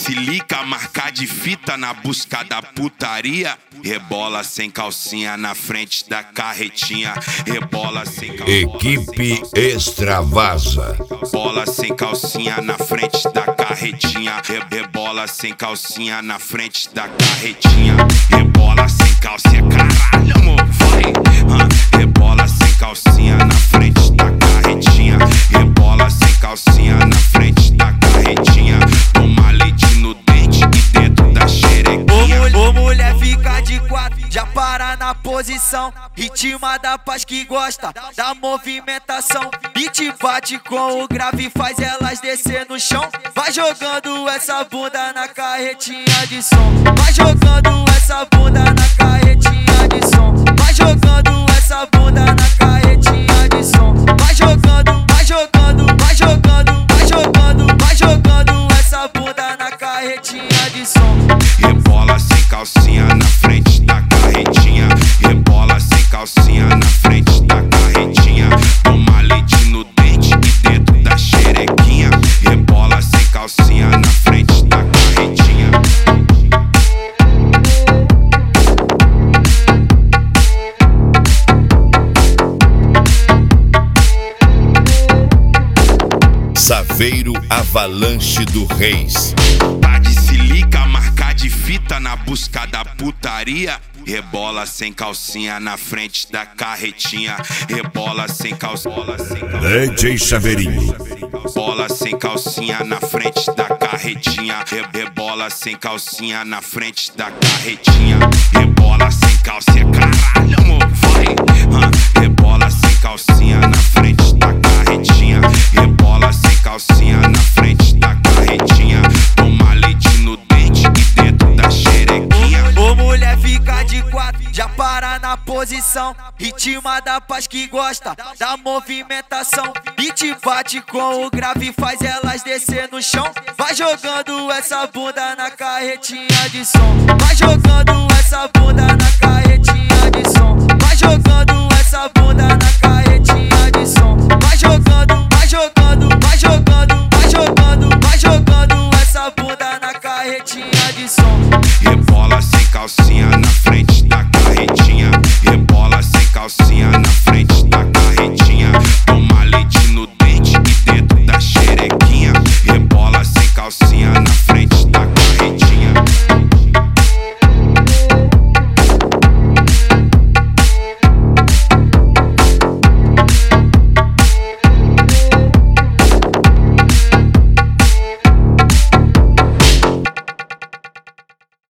silica, marca de fita na busca da putaria. Rebola sem calcinha na frente da carretinha. Rebola sem calcinha. Equipe Extravasa. Rebola sem calcinha na frente da carretinha. Rebola sem calcinha na frente da carretinha. Rebola sem calcinha, caralho, amor, vai. Rebola sem calcinha na frente da carretinha. Rebola sem calcinha na frente da carretinha. Toma leite no dente e dentro da xerequinha. Ô mulher fica de quatro, já para na posição. Ritma da paz que gosta da movimentação. E te bate com o grave, faz elas descer no chão. Vai jogando essa bunda na carretinha de som. Vai jogando essa bunda na carretinha de som. Vai jogando essa bunda na carretinha de som. Vai jogando, vai jogando, vai jogando, vai jogando, vai jogando essa bunda na carretinha de som. Rebola sem calcinha na frente da carretinha. Rebola sem calcinha na frente da carretinha. Toma leite no dente e dentro da xerequinha. Rebola sem calcinha na frente da carretinha. Saveiro Avalanche do Reis. Tá de silica, marca de fita na busca da putaria. Rebola sem calcinha na frente da carretinha. Rebola sem calcinha. DJ Saveirinho. Rebola sem calcinha na frente da carretinha. Rebola sem calcinha na frente da carretinha. Rebola sem calcinha, caralho, amor, vai. Rebola sem calcinha na frente da carretinha. Rebola sem calcinha na frente da carretinha. Toma leite no dente e dentro da xerequinha. Ô mulher fica de quatro, já para na posição. Ritma da paz que gosta da movimentação. E te bate com o grave, faz elas descer no chão. Vai jogando essa bunda na carretinha de som. Vai jogando essa bunda na carretinha de som. Vai jogando essa bunda na carretinha de som. Vai jogando, vai jogando, vai jogando, vai jogando, vai jogando essa bunda na carretinha de som. Rebola sem calcinha na frente da carretinha. Rebola sem calcinha na frente da carretinha. Toma leite no dente e dentro da xerequinha. Rebola sem calcinha na frente